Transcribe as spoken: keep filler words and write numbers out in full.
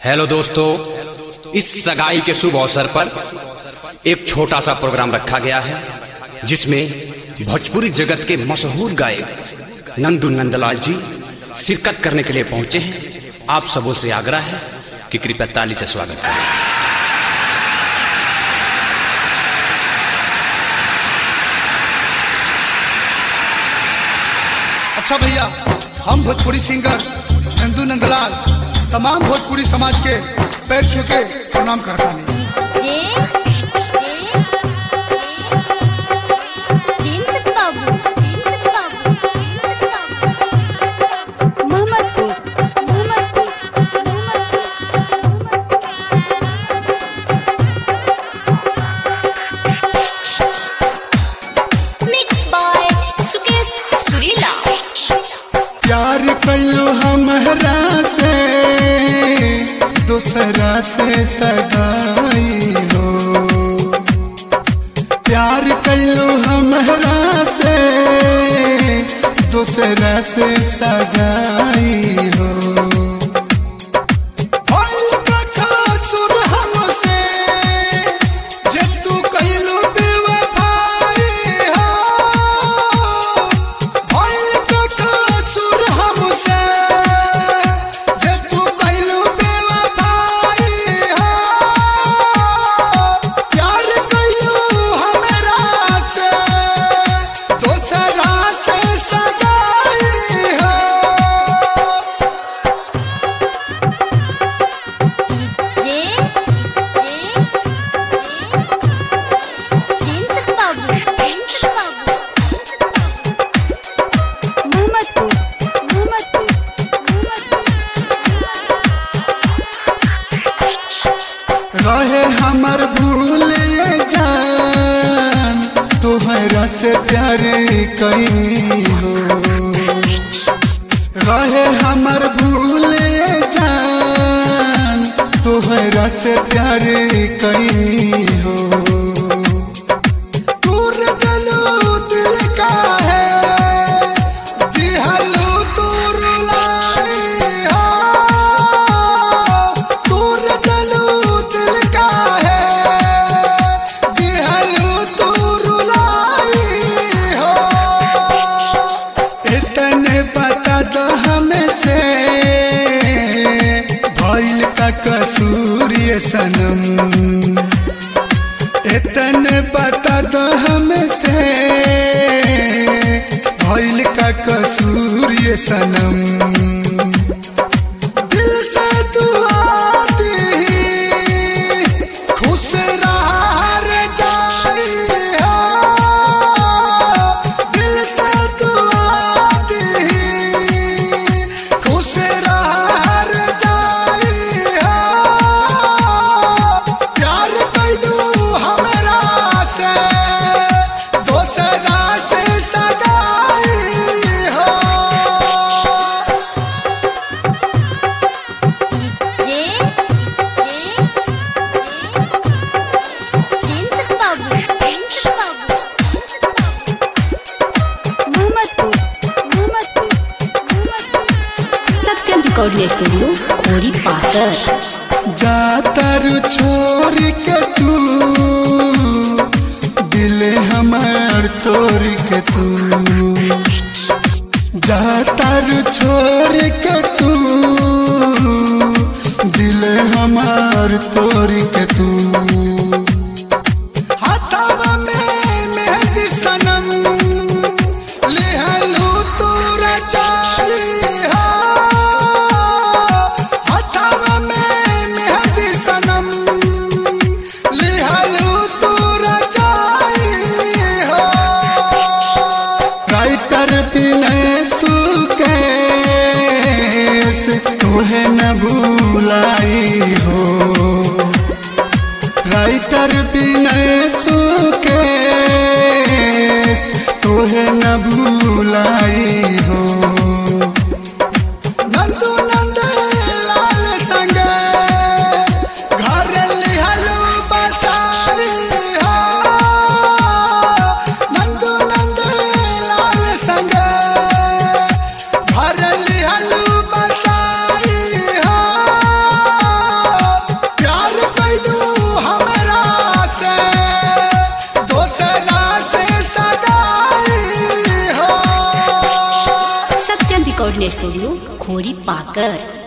Hello दोस्तों, इस सगाई के शुभ अवसर पर एक छोटा सा प्रोग्राम रखा गया है जिसमें भोजपुरी जगत के मशहूर गायक नंदू नंदलाल जी शिरकत करने के लिए पहुंचे हैं। आप सबों से आग्रह है कि कृपया ताली से स्वागत करें। अच्छा भैया, हम भोजपुरी सिंगर नंदू नंदलाल तमाम भोजपुरी समाज के पैर छू के प्रणाम करता नहीं। प्यार कयो हमरा से दूसरा से सगाई हो, प्यार कयो हमरा से दूसरा से सगाई हो। रहे हमर भूल जान तोहरा से प्यार कईनी हो, रहे हमर भूल जान तोहरा से प्यार कईनी हो। दूर दिलो दिल का है दिहलो दूर लाई हो, दूर दिलो कसूर ये सनम, इतने बता दो हमसे भइल का कसूर ये सनम। दिल से दुआ दी खुश रह जाई हो, दिल से दुआ दी खुश स्टूडियो खोरी पाकर जातर छोड़ के तू दिल हमार तोड़ के तू, जातर छोड़ के तू दिल हमार तोड़ के तू। हाथवा में मेहंदी सनम लेहलू तू रचाई हो, तोहे न भूलाई हो, राइटर बिनय सुकेश तोहे न भूलाई हो। नंदू नंदलाल संग घर लिहलू बसाई हो, नंदू नंदलाल संग घर लिहलू बसाई हो। रिकॉर्डिंग स्टूडियो खोरी पाकर।